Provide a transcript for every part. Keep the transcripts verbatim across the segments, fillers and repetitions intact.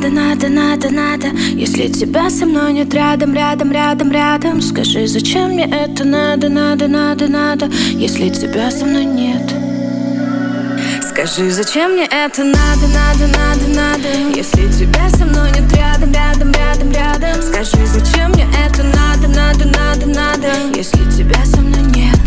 надо, надо, надо, надо. Если тебя со мной нет рядом, рядом, рядом, рядом, скажи, зачем мне это надо, надо, надо, надо. Если тебя со мной нет, скажи, зачем мне это надо, надо, надо, надо. Если тебя со мной нет рядом, рядом, рядом, рядом, скажи, зачем мне это надо, надо, надо, надо. Если тебя со мной нет,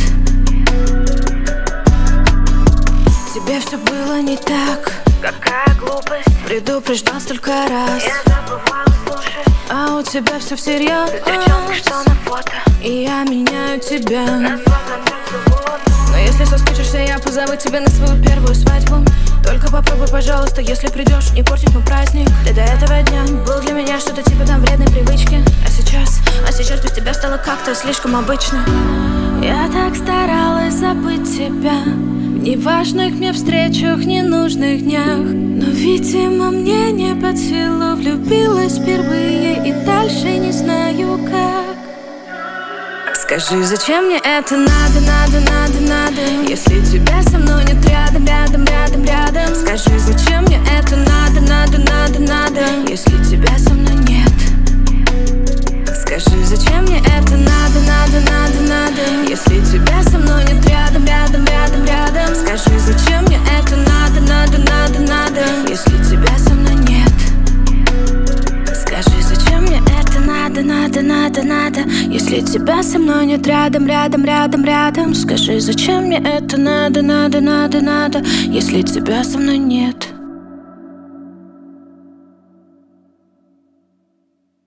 тебе все было не так. Какая глупость, предупреждал столько раз. я забывала слушать. А у тебя все всерьез. Ты девчонка, что на фото, и я меняю тебя. назвала зовут. Но если соскучишься, я позову тебя на свою первую свадьбу. Только попробуй, пожалуйста, если придешь, не портить мой праздник. Ты до этого дня был для меня что-то типа там вредной привычки. А сейчас, а сейчас без тебя стало как-то слишком обычно. Я так старалась забыть тебя в неважных мне встречах, ненужных днях. Но, видимо, мне не под силу. Влюбилась впервые и дальше не знаю как. Скажи, зачем мне это надо, надо, надо, надо. Если тебя со мной нет рядом, рядом, рядом, рядом, скажи, зачем мне это надо, надо, надо, надо. Если тебя со мной нет, скажи, зачем мне это надо, надо, надо, надо. Если тебя со мной нет рядом, рядом, рядом, рядом, скажи, зачем мне это надо, надо, надо, надо. Если тебя со мной нет, скажи, зачем мне это надо, надо, надо, надо. Если тебя со мной нет рядом, рядом, рядом, рядом, скажи, зачем мне это надо, надо, надо, надо. Если тебя со мной нет.